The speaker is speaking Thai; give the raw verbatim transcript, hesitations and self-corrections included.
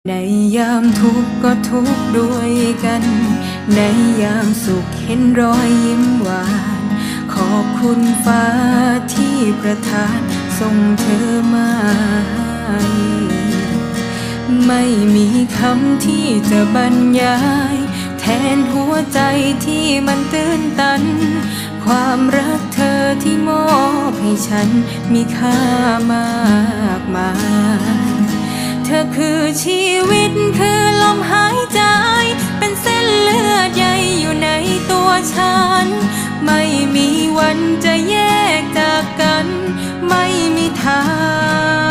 ในยามทุกข์ก็ทุกข์ด้วยกันในยามสุขเห็นรอยยิ้มหวานขอบคุณฟ้าที่ประทานส่งเธอมาให้ไม่มีคำที่จะบรรยายแทนหัวใจที่มันตื้นตันความรักเธอที่มอบให้ฉันมีค่ามากมายเธอคือชีวิตคือลมหายใจเป็นเส้นเลือดใยอยู่ในตัวฉันไม่มีวันจะแยกจากกันไม่มีทาง